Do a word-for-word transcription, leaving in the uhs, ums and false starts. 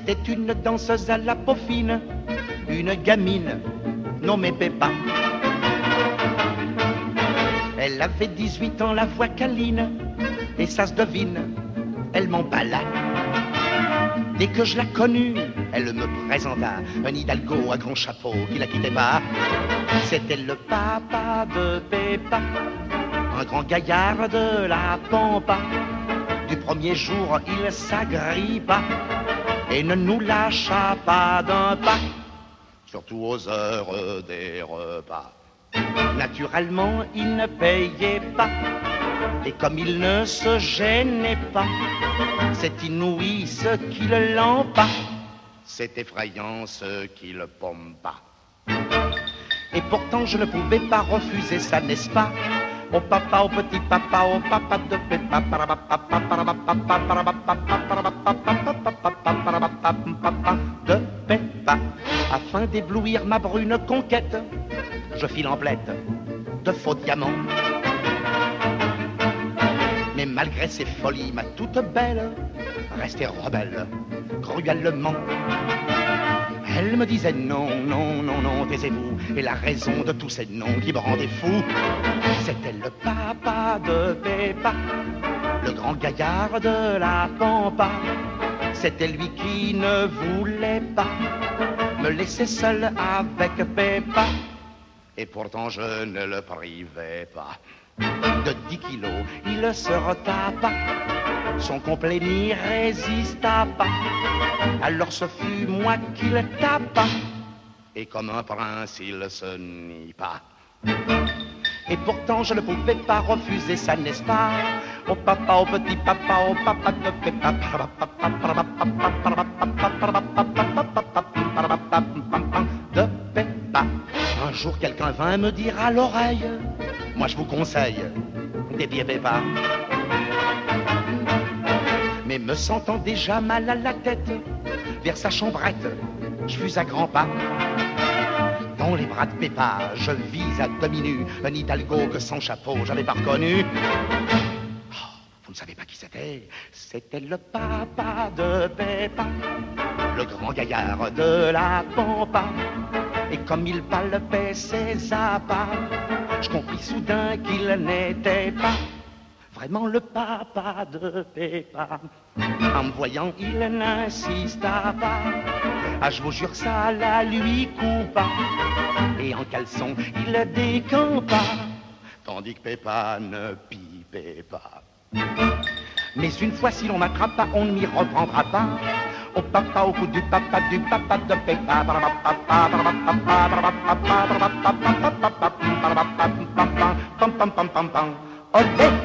C'était une danseuse à la peau fine, une gamine nommée Peppa. Elle avait dix-huit ans, la voix câline, et ça se devine, elle m'emballa. Dès que je la connus, elle me présenta un hidalgo à grand chapeau qui la quittait pas. C'était le papa de Peppa, un grand gaillard de la pampa. Du premier jour, il s'agrippa et ne nous lâcha pas d'un pas, surtout aux heures des repas. Naturellement, il ne payait pas, et comme il ne se gênait pas, c'est inouï ce qui le lampa, c'est effrayant ce qui le pompa. Et pourtant je ne pouvais pas refuser ça, n'est-ce pas? Au papa, au petit papa, au papa de Peppa, de Peppa. Afin d'éblouir ma brune conquête, je file en blette de faux diamants. Mais malgré ses folies, ma toute belle restait rebelle, cruellement. Elle me disait non, non, non, non, taisez-vous. Et la raison de tous ces noms qui me rendaient fou, c'était le papa de Peppa, le grand gaillard de la pampa. C'était lui qui ne voulait pas me laisser seul avec Peppa. Et pourtant je ne le privais pas. De dix kilos, il se retapa, son complet n'y résista pas. Alors ce fut moi qui le tapa, et comme un prince il se nie pas. Et pourtant je ne pouvais pas refuser ça, n'est-ce pas? Au papa, au petit papa, au papa de Peppa, de Peppa. Un jour quelqu'un vint me dire à l'oreille, moi je vous conseille d'épier Peppa. Mais me sentant déjà mal à la tête, vers sa chambrette, je fus à grands pas. Dans les bras de Peppa, je vis à demi-nu un hidalgo que sans chapeau j'avais pas reconnu. Oh, vous ne savez pas qui c'était? C'était le papa de Peppa, le grand gaillard de la pampa. Et comme il palpait ses appâts, je compris soudain qu'il n'était pas vraiment le papa de Peppa. En me voyant, il n'insista pas. Ah, je vous jure, ça la lui coupa. Et en caleçon, il décampa, tandis que Peppa ne pipait pas. Mais une fois si l'on m'attrapa, on ne m'y reprendra pas. Au papa, au coup du papa, du papa de Peppa. Olé!